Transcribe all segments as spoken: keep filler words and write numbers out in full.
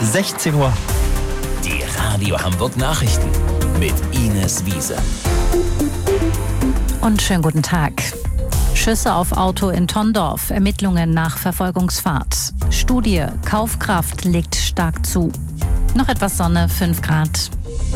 sechzehn Uhr. Die Radio Hamburg Nachrichten mit Ines Wiese. Und schönen guten Tag. Schüsse auf Auto in Tondorf, Ermittlungen nach Verfolgungsfahrt. Studie, Kaufkraft legt stark zu. Noch etwas Sonne, fünf Grad.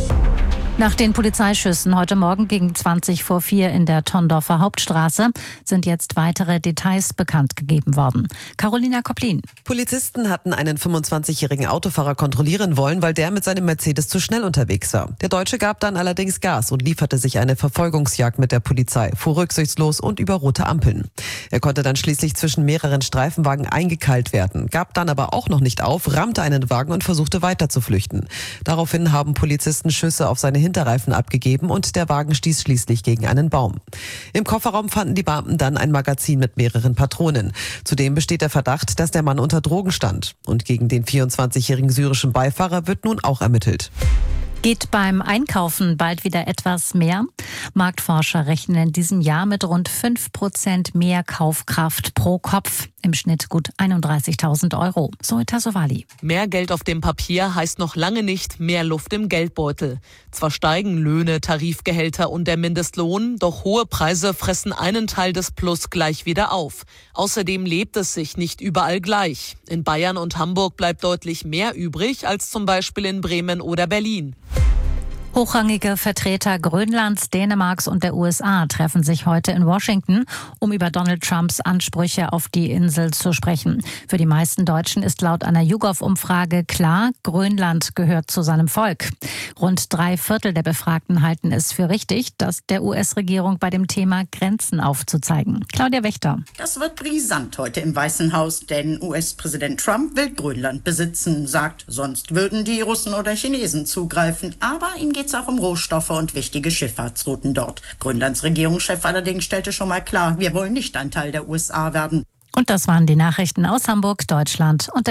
Nach den Polizeischüssen heute Morgen gegen zwanzig vor vier in der Tondorfer Hauptstraße sind jetzt weitere Details bekannt gegeben worden. Carolina Kopplin. Polizisten hatten einen fünfundzwanzigjährigen Autofahrer kontrollieren wollen, weil der mit seinem Mercedes zu schnell unterwegs war. Der Deutsche gab dann allerdings Gas und lieferte sich eine Verfolgungsjagd mit der Polizei, fuhr rücksichtslos und über rote Ampeln. Er konnte dann schließlich zwischen mehreren Streifenwagen eingekeilt werden, gab dann aber auch noch nicht auf, rammte einen Wagen und versuchte weiter zu flüchten. Daraufhin haben Polizisten Schüsse auf seine Hinterreifen abgegeben und der Wagen stieß schließlich gegen einen Baum. Im Kofferraum fanden die Beamten dann ein Magazin mit mehreren Patronen. Zudem besteht der Verdacht, dass der Mann unter Drogen stand. Und gegen den vierundzwanzigjährigen syrischen Beifahrer wird nun auch ermittelt. Geht beim Einkaufen bald wieder etwas mehr? Marktforscher rechnen in diesem Jahr mit rund fünf Prozent mehr Kaufkraft pro Kopf. Im Schnitt gut einunddreißigtausend Euro. So Tassovali. Mehr Geld auf dem Papier heißt noch lange nicht mehr Luft im Geldbeutel. Zwar steigen Löhne, Tarifgehälter und der Mindestlohn, doch hohe Preise fressen einen Teil des Plus gleich wieder auf. Außerdem lebt es sich nicht überall gleich. In Bayern und Hamburg bleibt deutlich mehr übrig als zum Beispiel in Bremen oder Berlin. Hochrangige Vertreter Grönlands, Dänemarks und der U S A treffen sich heute in Washington, um über Donald Trumps Ansprüche auf die Insel zu sprechen. Für die meisten Deutschen ist laut einer YouGov-Umfrage klar, Grönland gehört zu seinem Volk. Rund drei Viertel der Befragten halten es für richtig, dass der U S-Regierung bei dem Thema Grenzen aufzuzeigen. Claudia Wächter. Das wird brisant heute im Weißen Haus, denn U S-Präsident Trump will Grönland besitzen, sagt, sonst würden die Russen oder Chinesen zugreifen. Aber ihm geht es auch um Rohstoffe und wichtige Schifffahrtsrouten dort. Grönlands Regierungschef allerdings stellte schon mal klar, wir wollen nicht ein Teil der U S A werden. Und das waren die Nachrichten aus Hamburg, Deutschland und der